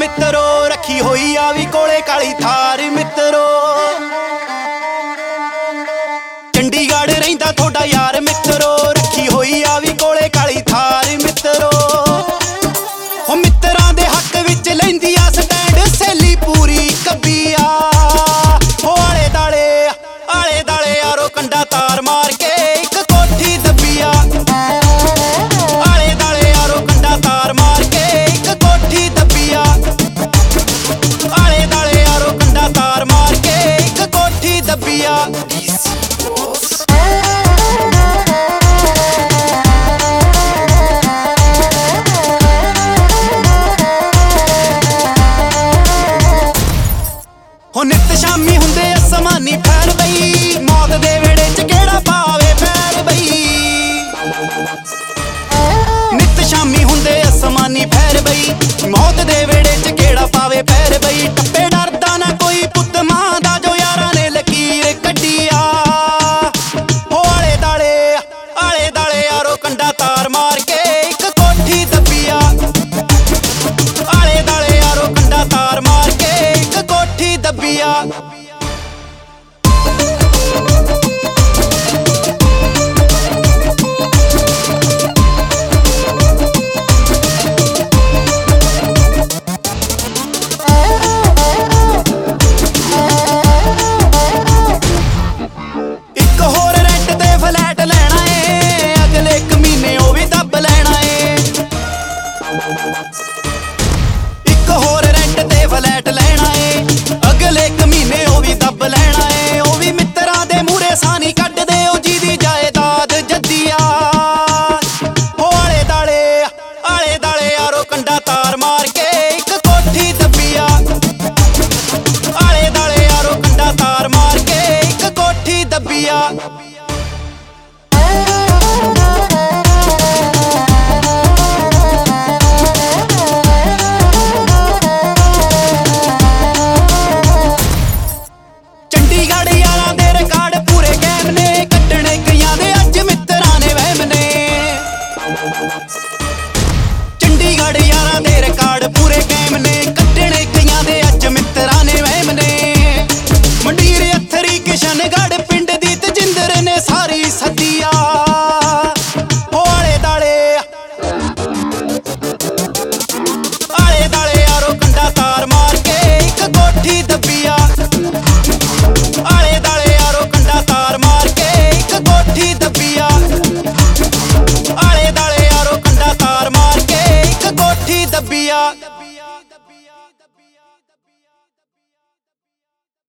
मित्रो रखी होई आ वी कोले काली थार मित्रो चंडीगढ़ रहिंदा थोड़ा यार मित्रो रखी होई आ वी कोले काली थार मित्रो ओ मित्रां दे हक विच लैंदी आ स्टैंड सहेली पूरी कब्बिया ओ आले दाले यारो कंडा तार मार के एक कोठी दब्बिया आले दाले यारो कंडा तार मार के एक कोठी दब्बिया आले दाले यारो कंडा तार मार के एक कोठी दब्बिया हो नित शामी हुंदे असमानी फैर बई मौत दे वेड़े च केड़ा पावे फैर बई नित शामी हुंदे असमानी फैर बई मौत दे वेड़े च केड़ा पावे फैर बई टप्पे डरदा ना कोई पुत्त मां दा जो यारां ने लकीर कड्डिया हो आले दाले यारो कंडा तार मार के एक कोठी दब्बिया आले दाले यारो कंडा तार मार के एक कोठी दब्बिया एक होर रेंट ते फ्लैट लेना है अगले एक महीने ओ भी दब लेना है एक होर रेंट ते फ्लैट लेना है अगले एक महीने ओ भी दब लेना है ओ भी मित्रां दे मूहरे सानी कड्ड दे ओ जी दी जायदाद जद्दिया ओ आले दाले यारो कंडा तार मार के एक कोठी दब्बिया आले दाले यारो कंडा तार मार के एक कोठी दब्बिया चंडीगढ़ यारां दे रिकार्ड पूरे कैम ने कट्टने कईयां दे अज मित्रां ने वहम ने चंडीगढ़ यारां दे रिकार्ड पूरे कैम ने कट्टने कईयां दे अज मित्रां ने वहम ने मंडीर अथरी किशनगढ़ पिंड दी तजिंदर ने सारी सदिया ओ आले दाले यारो कंडा तार मार के एक कोठी दब्बिया आले दाले यारो कंडा तार मार के एक कोठी दब्बिया आले दाले यारो कंडा तार मार के एक कोठी दब्बिया।